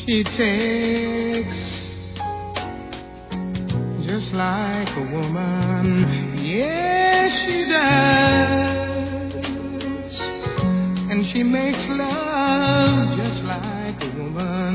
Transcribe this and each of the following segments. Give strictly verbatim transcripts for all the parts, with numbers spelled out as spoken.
She takes just like a woman. Yes, she does. And she makes love just like a woman.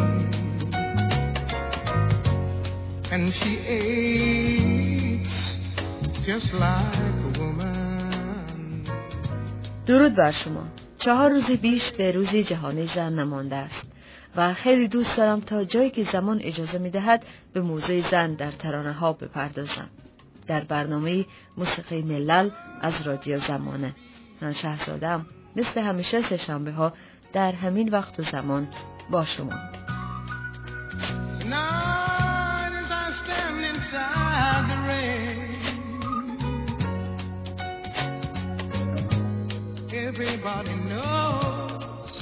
And she aches just like a woman. درود بر شما. چهار روز بیش به روز جهانی زن نمانده است و خیلی دوست دارم تا جایی که زمان اجازه می دهد به موضوع زن در ترانه ها بپردازم. در برنامه موسیقی ملل از رادیو زمانه. من شهزاده‌ام مثل همیشه سه شنبه ها در همین وقت و زمان با شما. Everybody knows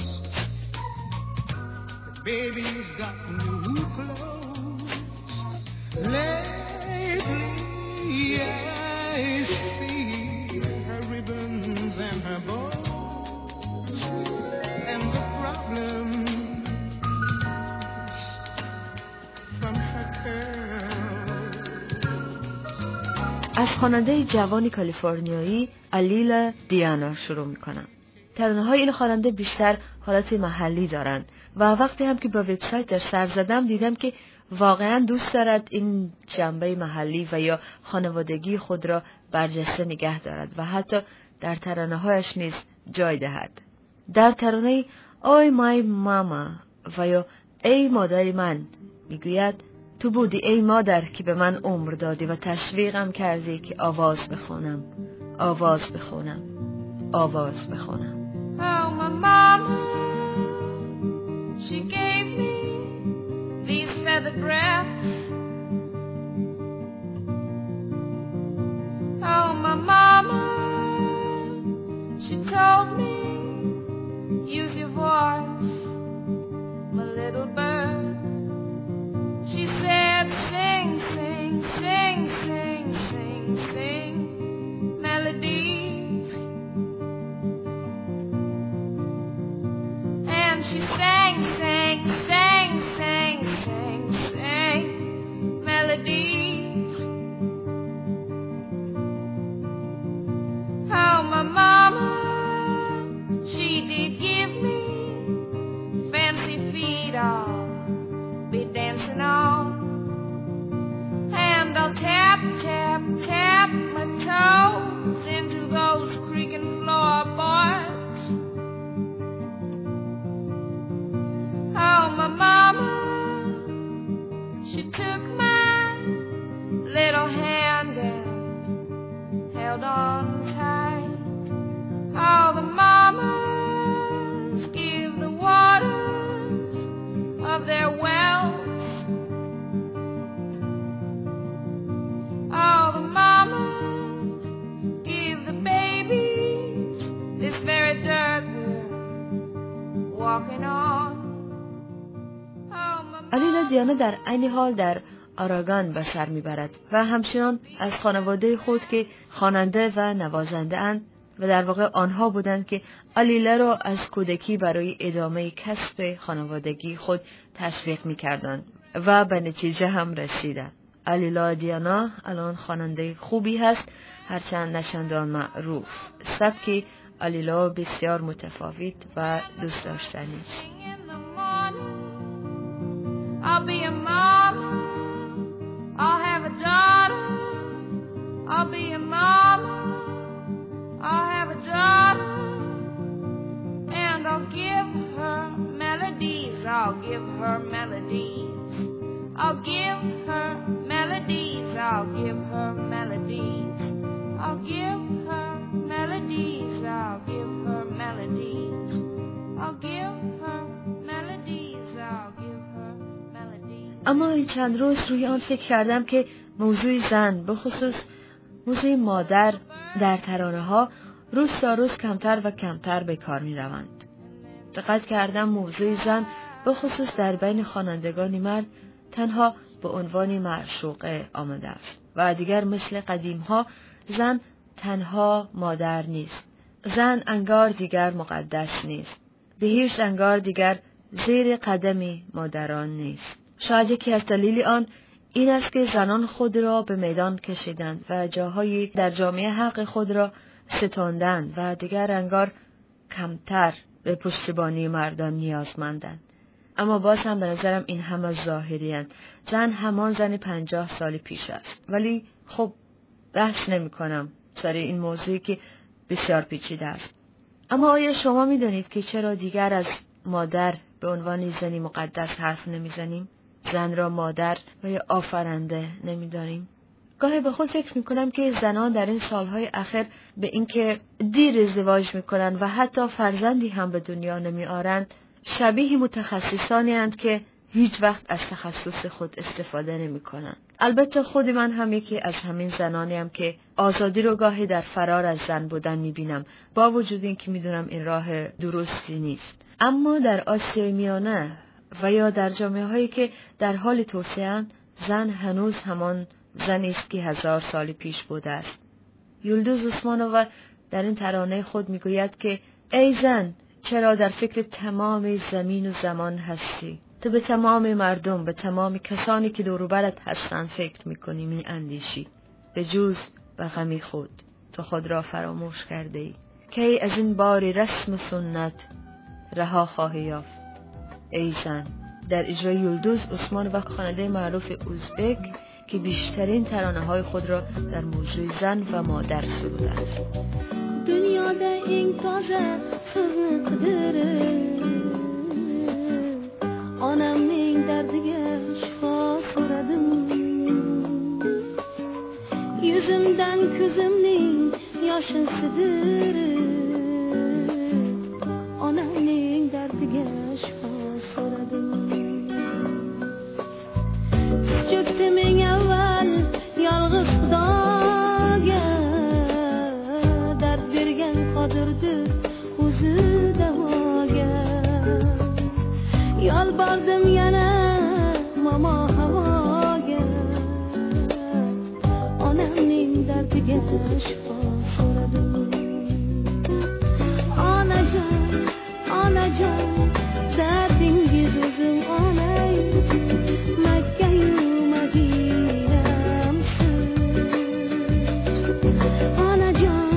the baby's got new clothes. Lately I see her ribbons and her bows, and the problems from her curls. از خواننده جوانی کالیفرنیایی الیلا دیانا شروع میکنم. ترانه های این خواننده بیشتر حالت محلی دارند و وقتی هم که با وبسایت در سر زدم دیدم که واقعا دوست دارد این جنبه محلی و یا خانوادگی خود را برجسته نگه دارد و حتی در ترانه هایش نیز جای دهد. در ترانه آی مای ماما و یا ای مادر من میگوید تو بودی ای مادر که به من عمر دادی و تشویقم کردی که آواز بخونم آواز بخونم آواز بخونم. Oh, my mama, she gave me these feather breaths. Oh, my mama, she told me, use your voice, my little bird. She said, sing, sing, sing, sing, sing, sing, melodies. And she sang, sang, sang, sang, sang, sang, melodies. Oh, my mama, she did give me fancy feet I'll be dancing on. And I'll tap, tap, tap my toes into those creaking floorboards. Oh, my mama, she took my little hand and held on tight. All the mamas give the waters of their wells. All the mamas give the babies this very dirt we're walking on. الیلا دیانا در عین حال در آراگان به سر میبرد و همچنان از خانواده خود که خواننده و نوازنده اند و در واقع آنها بودند که الیلا را از کودکی برای ادامه کسب خانوادگی خود تشویق میکردند و به نتیجه هم رسیدند. الیلا دیانا الان خواننده خوبی هست، هرچند نشندان معروف. سبک الیلا بسیار متفاوت و دوست داشتنی. I'll be a mama, I'll have a daughter. I'll be a mama, I'll have a daughter. And I'll give her melodies, I'll give her melodies. I'll give her melodies, I'll give her melodies. I'll give her melodies, I'll give her melodies. I'll give her melodies, I'll give her melodies. اما این چند روز روی آن فکر کردم که موضوع زن به خصوص موضوع مادر در ترانه ها روز تا روز کمتر و کمتر به کار می روند. دقت کردم موضوع زن به خصوص در بین خوانندگان مرد تنها به عنوان معشوقه آمده است و دیگر مثل قدیم ها زن تنها مادر نیست. زن انگار دیگر مقدس نیست. به هیچ انگار دیگر زیر قدم مادران نیست. شاید یکی از دلیل آن این است که زنان خود را به میدان کشیدند و جاهایی در جامعه حق خود را ستاندند و دیگر انگار کمتر به پشتیبانی مردان نیازمندند. اما باز هم به نظرم این همه ظاهری هستند. زن همان زن پنجاه سال پیش است. ولی خب بحث نمی کنم سر این موضوعی که بسیار پیچیده است. اما آیا شما می دانید که چرا دیگر از مادر به عنوان زنی مقدس حرف نمی زنیم؟ زن را مادر و یا آفرنده نمی دانیم؟ گاهی به خود فکر می کنم که زنان در این سالهای اخیر به اینکه دیر ازدواج می کنند و حتی فرزندی هم به دنیا نمی آورند شبیه متخصصانی هستند که هیچ وقت از تخصص خود استفاده نمی کنند. البته خود من هم یکی از همین زنانی هم که آزادی رو گاهی در فرار از زن بودن می بینم، با وجود این که می دونم این راه درستی نیست. اما در آسیای میانه و یا در جامعه هایی که در حال توسعه، زن هنوز همان زنی است که هزار سال پیش بوده است. یلدوز عثمانووا در این ترانه خود می گوید که ای زن، چرا در فکر تمام زمین و زمان هستی؟ تو به تمام مردم، به تمام کسانی که دور و برت هستند فکر میکنی، می اندیشی. به جز و غمی خود تو خود را فراموش کرده ای. کی از این باری رسم سنت رها خواهی یافت ای زن. در اجرای یلدوز عثمانووا خواننده معروف ازبک که بیشترین ترانه های خود را در موضوع زن و مادر سروده است. Dünyada en toza sızıqdır, onamning dardiga shifo so'radim. Yuzimdan ko'zimning yoshi sidir, onamning dardiga shifo so'radim. Cho'kdim eng avval yolg'iz Xudoga, qodirdir o'zi davoga. Yolbordim yana momo havoga, onamning dardiga shifo so'radim. Onajon, onajon, dardingiz o'zim onay, Makka-yu Madinamsiz. Onajon,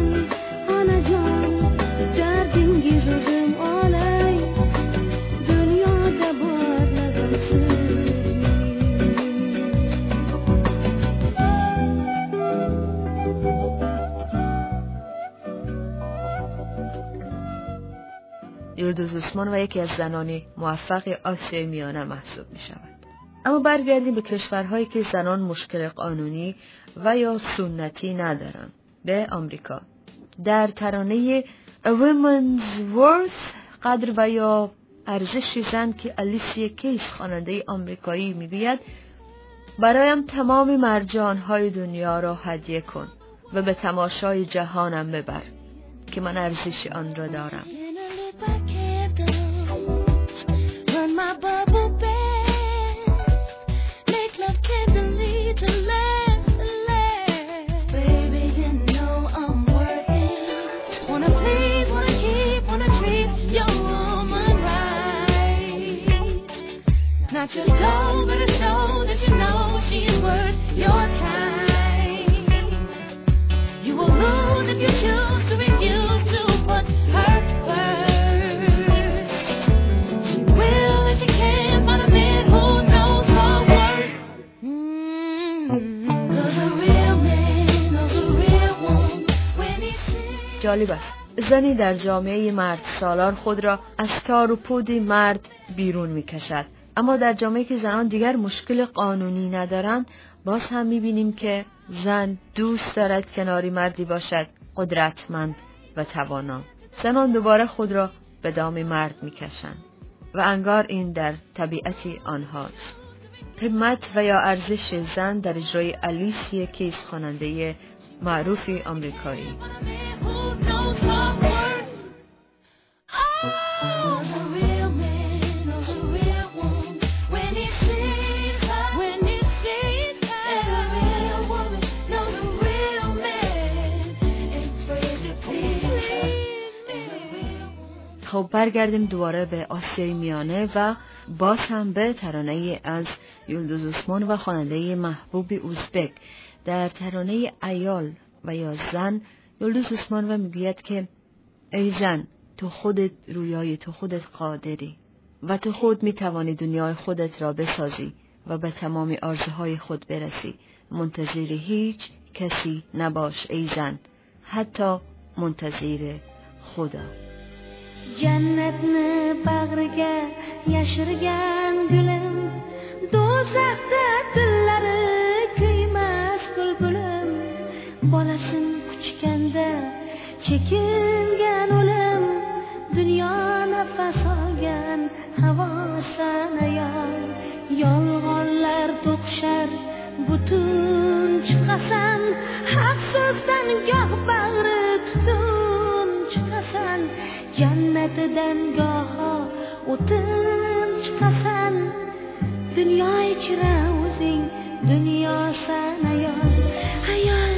یلدوز عثمانووا یکی از زنان موفق آسیای میانه محسوب می شود. اما برگردیم به کشورهایی که زنان مشکل قانونی و یا سنتی ندارند. به آمریکا. در ترانه A Woman's Worth قدر و یا ارزش زن که الیسیا کیس خواننده آمریکایی میگوید برایم تمام مرجانهای دنیا را هدیه کن و به تماشای جهانم ببر که من ارزش آن را دارم. Not just go, but to show that you know she's worth your time. You will lose if you choose to refuse to put her first. She will if she can find a man who knows her worth. Mm-hmm. 'Cause a real man knows a real woman when he sees. جالب است. زنی در جامعه مرد سالار خود را از تار و پود مرد بیرون می کشد. اما در جامعه که زنان دیگر مشکل قانونی ندارند، باز هم می‌بینیم که زن دوست دارد کناری مردی باشد قدرتمند و توانا. زنان دوباره خود را به دام مرد می‌کشند و انگار این در طبیعت آنهاست. قیمت و یا ارزش زن در اجرای الیسیا کیس خواننده معروف آمریکایی. خب برگردیم دوباره به آسیای میانه و باز هم به ترانه از یلدوز عثمان و خواننده محبوب اوزبک. در ترانه ایال و یا زن، یلدوز عثمان و میگوید که ای زن، تو خودت رویای تو خودت قادری و تو خود میتوانی دنیای خودت را بسازی و به تمام آرزوهای خود برسی. منتظر هیچ کسی نباش ای زن، حتی منتظر خدا. Jannatni bag'riga yashirgan gulim, do'zaxda dillari kuymas bulbulim, bolasin quchganda chekingan o'lim, dunyo nafas olgan havosan ayol, yolg'onlar to'qishar butun chiqasan, haq so'zdan goh bag'ri tutun chiqasan, jannatidan goho o'tin chiqasan, dunyo ichra o'zing dunyosan ayol, ayol,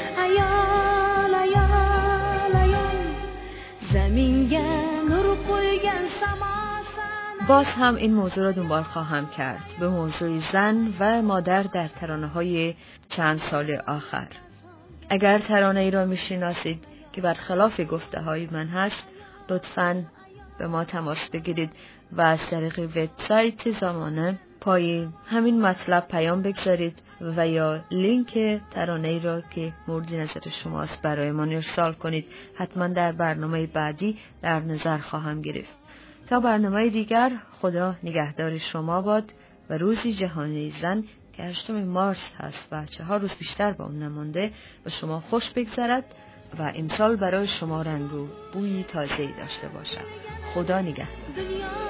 ayol, ayol, ayol, zaminga nur qo'ygan samosan. باز هم این موضوع را دنبال خواهم کرد به موضوع زن و مادر در ترانه‌های چند سال آخر. اگر ترانه ای را میشناسید که برخلاف گفته های من هست، لطفاً به ما تماس بگیرید و از طریق وبسایت زمانه پای همین مطلب پیام بگذارید و یا لینک ترانه ای را که مورد نظر شماست برای ما ارسال کنید. حتما در برنامه بعدی در نظر خواهم گرفت. تا برنامه دیگر، خدا نگهدار شما باد و روزی جهانی زن که هشتم مارس هست و چهار روز بیشتر با اون نمانده و شما خوش بگذرد و امسال برای شما رنگ و بویی تازه‌ای داشته باشد. خدا نگهدار.